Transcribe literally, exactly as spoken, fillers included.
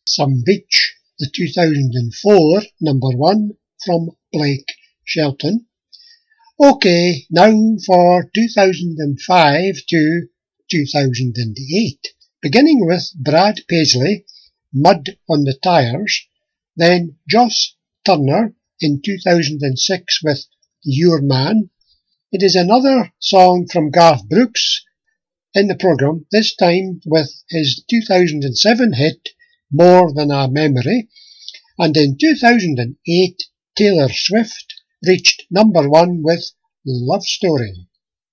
Some Beach, the two thousand four number one from Blake Shelton. OK, now for two thousand five to two thousand eight. Beginning with Brad Paisley, Mud on the Tires, then Joss Turner in two thousand six with Your Man. It is another song from Garth Brooks in the programme, this time with his two thousand seven hit More Than a Memory, and in two thousand eight Taylor Swift reached number one with Love Story.